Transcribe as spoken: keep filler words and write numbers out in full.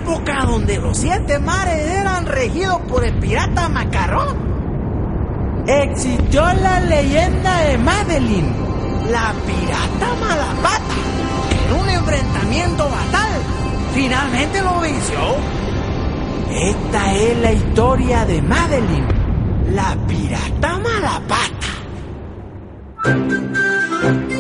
época donde los siete mares eran regidos por el pirata Macarrón, existió la leyenda de Madeline, la pirata malapata, que en un enfrentamiento fatal finalmente lo venció. Esta es la historia de Madeline, la pirata malapata.